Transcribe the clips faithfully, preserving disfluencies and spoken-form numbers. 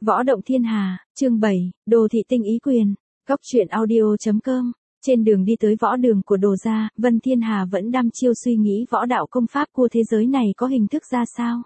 Võ động thiên hà, chương bảy, Đồ thị tinh ý quyền. Góc truyện audio.com. Trên đường đi tới võ đường của Đồ gia, Vân Thiên Hà vẫn đăm chiêu suy nghĩ võ đạo công pháp của thế giới này có hình thức ra sao.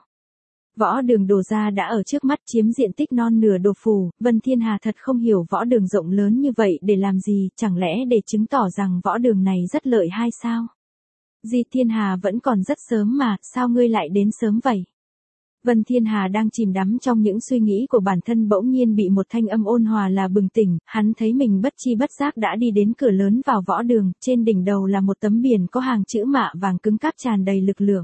Võ đường Đồ gia đã ở trước mắt chiếm diện tích non nửa Đồ phủ, Vân Thiên Hà thật không hiểu võ đường rộng lớn như vậy để làm gì, chẳng lẽ để chứng tỏ rằng võ đường này rất lợi hay sao? Di Thiên Hà vẫn còn rất sớm mà, sao ngươi lại đến sớm vậy? Vân Thiên Hà đang chìm đắm trong những suy nghĩ của bản thân bỗng nhiên bị một thanh âm ôn hòa là bừng tỉnh, hắn thấy mình bất chi bất giác đã đi đến cửa lớn vào võ đường, trên đỉnh đầu là một tấm biển có hàng chữ mạ vàng cứng cáp tràn đầy lực lượng.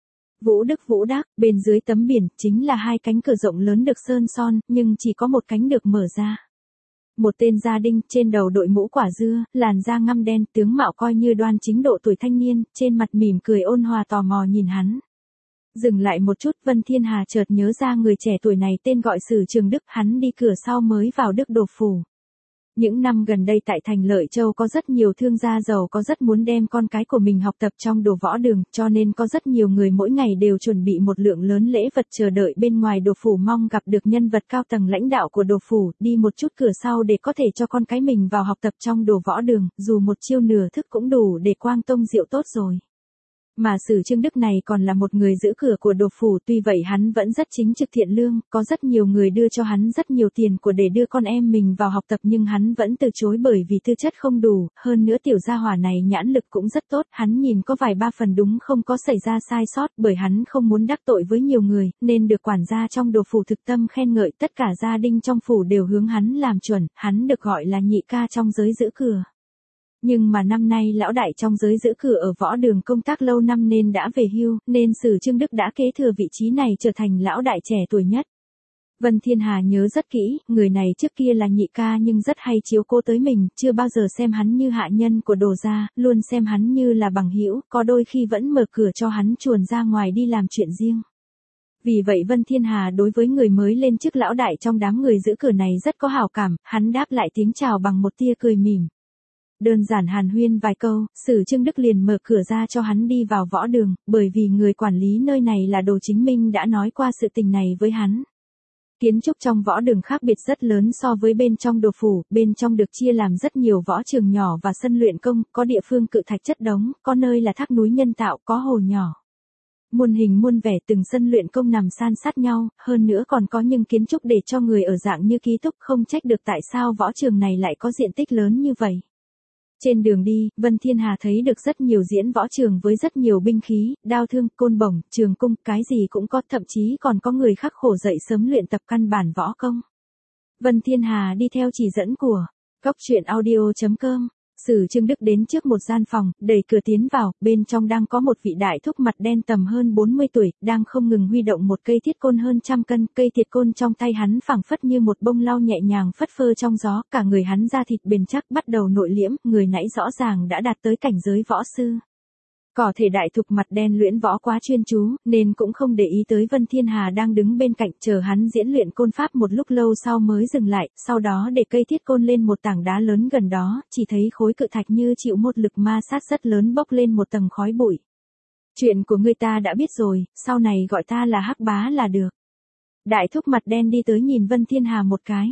Vũ Đức Vũ Đắc, bên dưới tấm biển, chính là hai cánh cửa rộng lớn được sơn son, nhưng chỉ có một cánh được mở ra. Một tên gia đinh, trên đầu đội mũ quả dưa, làn da ngăm đen, tướng mạo coi như đoan chính độ tuổi thanh niên, trên mặt mỉm cười ôn hòa tò mò nhìn hắn. Dừng lại một chút, Vân Thiên Hà chợt nhớ ra người trẻ tuổi này tên gọi Sử Trường Đức, hắn đi cửa sau mới vào Đức Đồ phủ. Những năm gần đây tại thành Lợi Châu có rất nhiều thương gia giàu có rất muốn đem con cái của mình học tập trong Đồ võ đường, cho nên có rất nhiều người mỗi ngày đều chuẩn bị một lượng lớn lễ vật chờ đợi bên ngoài Đồ phủ mong gặp được nhân vật cao tầng lãnh đạo của Đồ phủ, đi một chút cửa sau để có thể cho con cái mình vào học tập trong Đồ võ đường, dù một chiêu nửa thức cũng đủ để quang tông diệu tốt rồi. Mà Sử Trương Đức này còn là một người giữ cửa của Đồ phủ, tuy vậy hắn vẫn rất chính trực thiện lương, có rất nhiều người đưa cho hắn rất nhiều tiền của để đưa con em mình vào học tập nhưng hắn vẫn từ chối bởi vì tư chất không đủ, hơn nữa tiểu gia hỏa này nhãn lực cũng rất tốt, hắn nhìn có vài ba phần đúng không có xảy ra sai sót, bởi hắn không muốn đắc tội với nhiều người, nên được quản gia trong Đồ phủ thực tâm khen ngợi, tất cả gia đình trong phủ đều hướng hắn làm chuẩn, hắn được gọi là nhị ca trong giới giữ cửa. Nhưng mà năm nay lão đại trong giới giữ cửa ở võ đường công tác lâu năm nên đã về hưu, nên Sử Trương Đức đã kế thừa vị trí này trở thành lão đại trẻ tuổi nhất. Vân Thiên Hà nhớ rất kỹ, người này trước kia là nhị ca nhưng rất hay chiếu cố tới mình, chưa bao giờ xem hắn như hạ nhân của Đồ gia, luôn xem hắn như là bằng hữu, có đôi khi vẫn mở cửa cho hắn chuồn ra ngoài đi làm chuyện riêng. Vì vậy Vân Thiên Hà đối với người mới lên chức lão đại trong đám người giữ cửa này rất có hảo cảm, hắn đáp lại tiếng chào bằng một tia cười mỉm. Đơn giản hàn huyên vài câu, Sử Trương Đức liền mở cửa ra cho hắn đi vào võ đường, bởi vì người quản lý nơi này là Đồ Chính Minh đã nói qua sự tình này với hắn. Kiến trúc trong võ đường khác biệt rất lớn so với bên trong Đồ phủ, bên trong được chia làm rất nhiều võ trường nhỏ và sân luyện công, có địa phương cự thạch chất đống, có nơi là thác núi nhân tạo, có hồ nhỏ. Muôn hình muôn vẻ từng sân luyện công nằm san sát nhau, hơn nữa còn có những kiến trúc để cho người ở dạng như ký túc, không trách được tại sao võ trường này lại có diện tích lớn như vậy. Trên đường đi, Vân Thiên Hà thấy được rất nhiều diễn võ trường với rất nhiều binh khí, đao thương, côn bổng, trường cung, cái gì cũng có, thậm chí còn có người khắc khổ dậy sớm luyện tập căn bản võ công. Vân Thiên Hà đi theo chỉ dẫn của Góc truyện audio.com. Sử Trương Đức đến trước một gian phòng, đẩy cửa tiến vào, bên trong đang có một vị đại thúc mặt đen tầm hơn bốn mươi tuổi, đang không ngừng huy động một cây thiết côn hơn trăm cân, cây thiết côn trong tay hắn phẳng phất như một bông lau nhẹ nhàng phất phơ trong gió, cả người hắn da thịt bền chắc bắt đầu nội liễm, người nãy rõ ràng đã đạt tới cảnh giới võ sư. Có thể đại thúc mặt đen luyện võ quá chuyên chú, nên cũng không để ý tới Vân Thiên Hà đang đứng bên cạnh chờ hắn diễn luyện côn pháp một lúc lâu sau mới dừng lại, sau đó để cây thiết côn lên một tảng đá lớn gần đó, chỉ thấy khối cự thạch như chịu một lực ma sát rất lớn bốc lên một tầng khói bụi. Chuyện của ngươi ta đã biết rồi, sau này gọi ta là Hắc Bá là được. Đại thúc mặt đen đi tới nhìn Vân Thiên Hà một cái.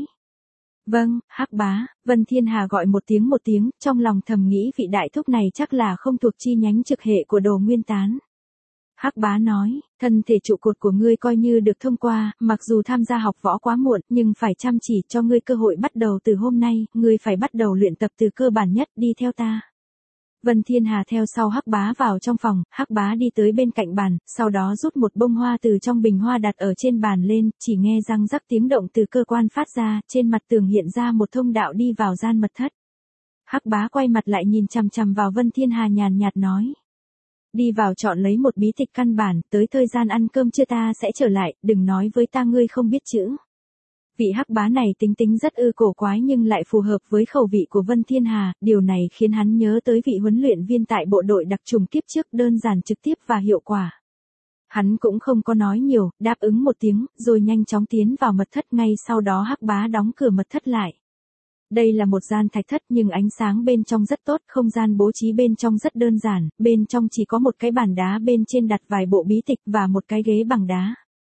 Vâng, Hắc Bá, Vân Thiên Hà gọi một tiếng một tiếng, trong lòng thầm nghĩ vị đại thúc này chắc là không thuộc chi nhánh trực hệ của Đồ Nguyên Tán. Hắc Bá nói, thân thể trụ cột của ngươi coi như được thông qua, mặc dù tham gia học võ quá muộn, nhưng phải chăm chỉ cho ngươi cơ hội bắt đầu từ hôm nay, ngươi phải bắt đầu luyện tập từ cơ bản nhất, đi theo ta. Vân Thiên Hà theo sau Hắc Bá vào trong phòng, Hắc Bá đi tới bên cạnh bàn, sau đó rút một bông hoa từ trong bình hoa đặt ở trên bàn lên, chỉ nghe răng rắc tiếng động từ cơ quan phát ra, trên mặt tường hiện ra một thông đạo đi vào gian mật thất. Hắc Bá quay mặt lại nhìn chằm chằm vào Vân Thiên Hà nhàn nhạt nói. Đi vào chọn lấy một bí tịch căn bản, tới thời gian ăn cơm trưa ta sẽ trở lại, đừng nói với ta ngươi không biết chữ. Vị Hắc Bá này tính tính rất ư cổ quái nhưng lại phù hợp với khẩu vị của Vân Thiên Hà, điều này khiến hắn nhớ tới vị huấn luyện viên tại bộ đội đặc trùng kiếp trước, đơn giản trực tiếp và hiệu quả. Hắn cũng không có nói nhiều, đáp ứng một tiếng, rồi nhanh chóng tiến vào mật thất, ngay sau đó Hắc Bá đóng cửa mật thất lại. Đây là một gian thạch thất nhưng ánh sáng bên trong rất tốt, không gian bố trí bên trong rất đơn giản, bên trong chỉ có một cái bàn đá bên trên đặt vài bộ bí tịch và một cái ghế bằng đá.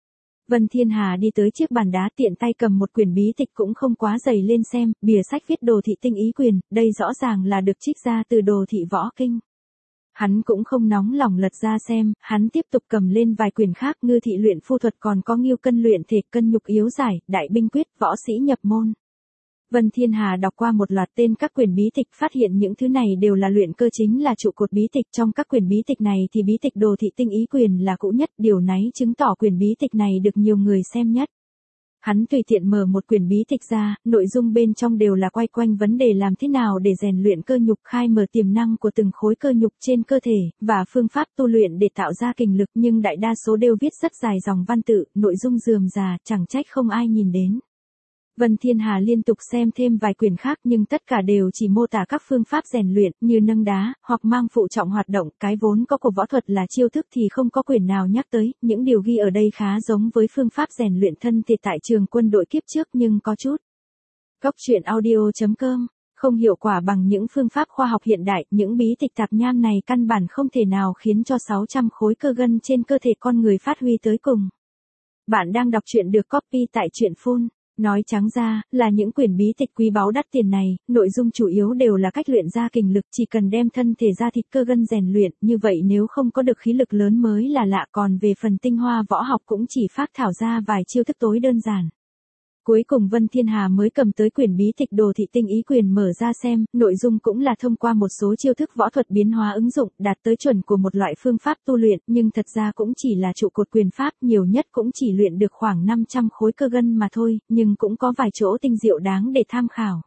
Vân Thiên Hà đi tới chiếc bàn đá tiện tay cầm một quyển bí tịch cũng không quá dày lên xem, bìa sách viết Đồ Thị Tinh Ý Quyền, đây rõ ràng là được trích ra từ Đồ Thị Võ Kinh. Hắn cũng không nóng lòng lật ra xem, hắn tiếp tục cầm lên vài quyển khác, Ngư Thị Luyện Phu Thuật, còn có Ngưu Cân Luyện Thể, Cân Nhục Yếu Giải, Đại Binh Quyết, Võ Sĩ Nhập Môn. Vân Thiên Hà đọc qua một loạt tên các quyển bí tịch, phát hiện những thứ này đều là luyện cơ chính là trụ cột bí tịch. Trong các quyển bí tịch này thì bí tịch Đồ Thị Tinh Ý Quyền là cũ nhất, điều này chứng tỏ quyển bí tịch này được nhiều người xem nhất. Hắn tùy tiện mở một quyển bí tịch ra, nội dung bên trong đều là quay quanh vấn đề làm thế nào để rèn luyện cơ nhục, khai mở tiềm năng của từng khối cơ nhục trên cơ thể, và phương pháp tu luyện để tạo ra kình lực, nhưng đại đa số đều viết rất dài dòng văn tự, nội dung rườm rà, chẳng trách không ai nhìn đến. Vân Thiên Hà liên tục xem thêm vài quyển khác nhưng tất cả đều chỉ mô tả các phương pháp rèn luyện như nâng đá, hoặc mang phụ trọng hoạt động, cái vốn có của võ thuật là chiêu thức thì không có quyển nào nhắc tới, những điều ghi ở đây khá giống với phương pháp rèn luyện thân thể tại trường quân đội kiếp trước nhưng có chút. Góc truyện audio chấm com, không hiệu quả bằng những phương pháp khoa học hiện đại, những bí tịch tạp nham này căn bản không thể nào khiến cho sáu trăm khối cơ gân trên cơ thể con người phát huy tới cùng. Bạn đang đọc truyện được copy tại truyện phun. Nói trắng ra, là những quyển bí tịch quý báu đắt tiền này, nội dung chủ yếu đều là cách luyện ra kình lực, chỉ cần đem thân thể ra thịt cơ gân rèn luyện, như vậy nếu không có được khí lực lớn mới là lạ, còn về phần tinh hoa võ học cũng chỉ phác thảo ra vài chiêu thức tối đơn giản. Cuối cùng Vân Thiên Hà mới cầm tới quyển bí tịch Đồ Thị Tinh Ý Quyền mở ra xem, nội dung cũng là thông qua một số chiêu thức võ thuật biến hóa ứng dụng, đạt tới chuẩn của một loại phương pháp tu luyện, nhưng thật ra cũng chỉ là trụ cột quyền pháp, nhiều nhất cũng chỉ luyện được khoảng năm trăm khối cơ gân mà thôi, nhưng cũng có vài chỗ tinh diệu đáng để tham khảo.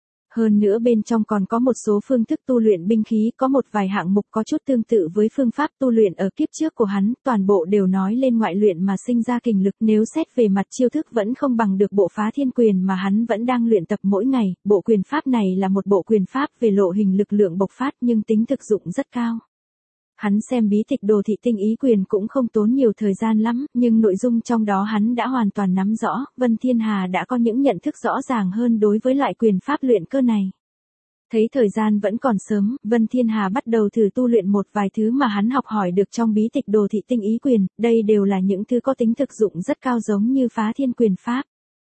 Hơn nữa bên trong còn có một số phương thức tu luyện binh khí, có một vài hạng mục có chút tương tự với phương pháp tu luyện ở kiếp trước của hắn, toàn bộ đều nói lên ngoại luyện mà sinh ra kình lực, nếu xét về mặt chiêu thức vẫn không bằng được bộ Phá Thiên Quyền mà hắn vẫn đang luyện tập mỗi ngày, bộ quyền pháp này là một bộ quyền pháp về lộ hình lực lượng bộc phát nhưng tính thực dụng rất cao. Hắn xem bí tịch Đồ Thị Tinh Ý Quyền cũng không tốn nhiều thời gian lắm, nhưng nội dung trong đó hắn đã hoàn toàn nắm rõ, Vân Thiên Hà đã có những nhận thức rõ ràng hơn đối với loại quyền pháp luyện cơ này. Thấy thời gian vẫn còn sớm, Vân Thiên Hà bắt đầu thử tu luyện một vài thứ mà hắn học hỏi được trong bí tịch Đồ Thị Tinh Ý Quyền, đây đều là những thứ có tính thực dụng rất cao giống như Phá Thiên Quyền pháp.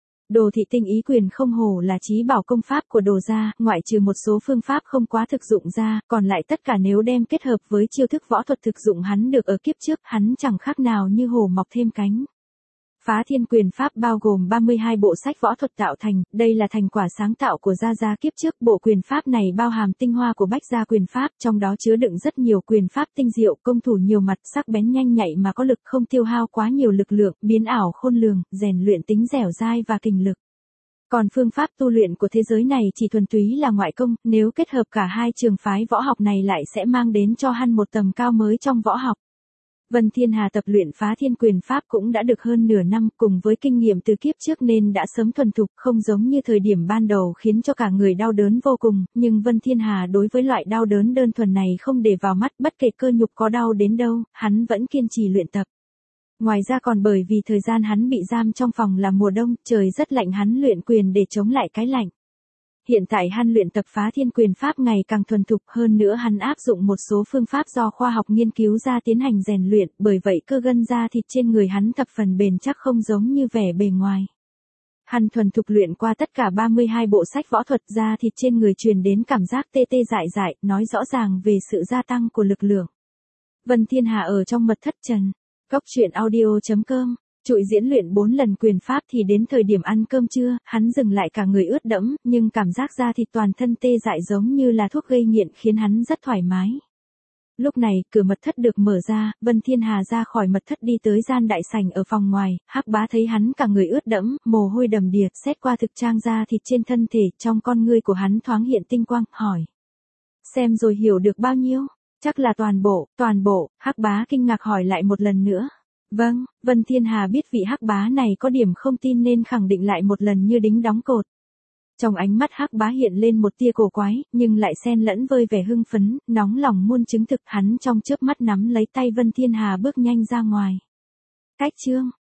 Đồ Thị Tinh Ý Quyền không hổ là chí bảo công pháp của Đồ gia, ngoại trừ một số phương pháp không quá thực dụng ra, còn lại tất cả nếu đem kết hợp với chiêu thức võ thuật thực dụng hắn được ở kiếp trước, hắn chẳng khác nào như hổ mọc thêm cánh. Phá Thiên Quyền pháp bao gồm ba mươi hai bộ sách võ thuật tạo thành, đây là thành quả sáng tạo của Gia Gia kiếp trước, bộ quyền pháp này bao hàm tinh hoa của Bách Gia quyền pháp, trong đó chứa đựng rất nhiều quyền pháp tinh diệu, công thủ nhiều mặt, sắc bén nhanh nhạy mà có lực, không tiêu hao quá nhiều lực lượng, biến ảo khôn lường, rèn luyện tính dẻo dai và kình lực. Còn phương pháp tu luyện của thế giới này chỉ thuần túy là ngoại công, nếu kết hợp cả hai trường phái võ học này lại sẽ mang đến cho hắn một tầm cao mới trong võ học. Vân Thiên Hà tập luyện Phá Thiên Quyền pháp cũng đã được hơn nửa năm, cùng với kinh nghiệm từ kiếp trước nên đã sớm thuần thục, không giống như thời điểm ban đầu khiến cho cả người đau đớn vô cùng, nhưng Vân Thiên Hà đối với loại đau đớn đơn thuần này không để vào mắt, bất kể cơ nhục có đau đến đâu, hắn vẫn kiên trì luyện tập. Ngoài ra còn bởi vì thời gian hắn bị giam trong phòng là mùa đông, trời rất lạnh, hắn luyện quyền để chống lại cái lạnh. Hiện tại hắn luyện tập Phá Thiên Quyền pháp ngày càng thuần thục, hơn nữa hắn áp dụng một số phương pháp do khoa học nghiên cứu ra tiến hành rèn luyện, bởi vậy cơ gân da thịt trên người hắn thập phần bền chắc, không giống như vẻ bề ngoài. Hắn thuần thục luyện qua tất cả ba mươi hai bộ sách võ thuật, da thịt trên người truyền đến cảm giác tê tê dại dại, nói rõ ràng về sự gia tăng của lực lượng. Vân Thiên Hà ở trong mật thất trần. Góc truyện audio chấm com, trụi diễn luyện bốn lần quyền pháp thì đến thời điểm ăn cơm trưa, hắn dừng lại cả người ướt đẫm, nhưng cảm giác da thịt toàn thân tê dại giống như là thuốc gây nghiện khiến hắn rất thoải mái. Lúc này, cửa mật thất được mở ra, Vân Thiên Hà ra khỏi mật thất đi tới gian đại sảnh ở phòng ngoài, Hắc Bá thấy hắn cả người ướt đẫm, mồ hôi đầm đìa, xét qua thực trang da thịt trên thân thể, trong con ngươi của hắn thoáng hiện tinh quang, hỏi. Xem rồi hiểu được bao nhiêu? Chắc là toàn bộ, toàn bộ, Hắc Bá kinh ngạc hỏi lại một lần nữa. Vâng, Vân Thiên Hà biết vị Hắc Bá này có điểm không tin nên khẳng định lại một lần như đính đóng cột. Trong ánh mắt Hắc Bá hiện lên một tia cổ quái, nhưng lại xen lẫn vơi vẻ hưng phấn, nóng lòng muốn chứng thực, hắn trong chớp mắt nắm lấy tay Vân Thiên Hà bước nhanh ra ngoài. Cách chương